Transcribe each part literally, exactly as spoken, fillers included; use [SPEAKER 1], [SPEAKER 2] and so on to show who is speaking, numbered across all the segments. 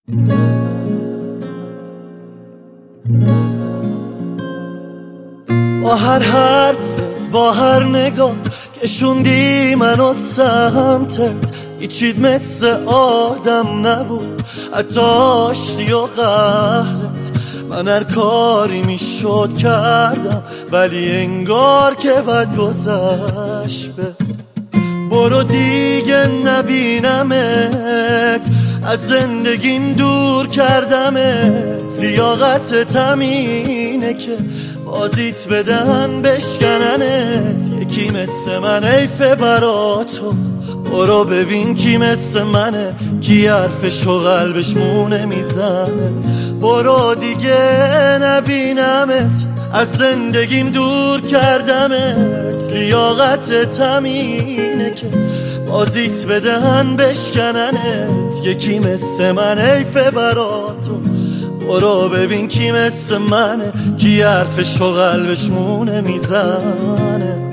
[SPEAKER 1] با هر حرفت، با هر نگات کشوندی منو سمتت، هیچیت مثل آدم نبود، حتی آشتی و قهرت. من هر کاری میشد کردم، ولی انگار که بد گذشت. برو دیگه نبینمت، از زندگیم دور کردمت. لیاقتت همینه که بازیت بدن بشکننت. یکی مثل من حیفه برا تو، برو ببین کی مثل منه، کی حرفش و قلبش مونه میزنه. برو دیگه نبینمت، از زندگیم دور کردمت. لیاقتت همینه که بازیت بدهن بشکننت. یکی مثل من حیفه برا تو، برو ببین کی مثل منه، کی حرفش و قلبش مونه میزنه.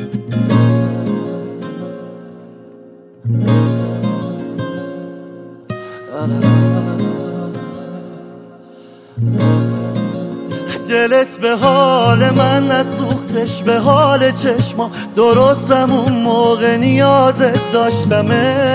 [SPEAKER 1] دلت به حال من نسوختش، به حال چشمام درستم اون موقع نیازت داشتمت.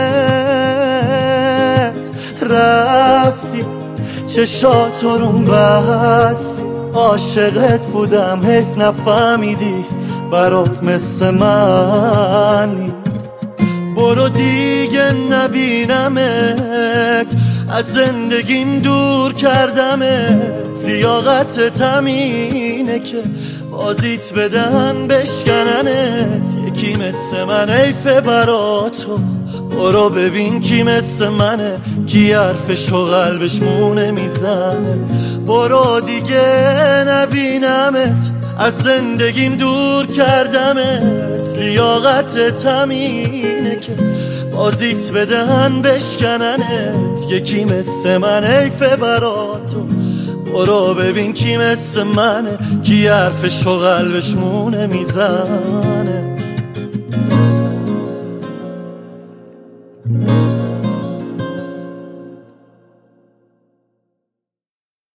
[SPEAKER 1] رفتی چشاتو روم بستی، عاشقت بودم حیف نفهمیدی، برات مثل من نیست. برو دیگه نبینمت، از زندگیم دور کردمت. لیاقتت همینه که بازیت بدن بشکننت. یکی مثل من حیفه برا تو، برو ببین کی مثل منه، کی حرفش و قلبش مونه میزنه. برو دیگه نبینمت، از زندگیم دور کردمت. لیاقتت همینه که بازیت بدهن بشکننت. یکی مثل من حیفه برا تو، برو ببین کی مثل منه، کی حرفش و قلبش مونه میزنه.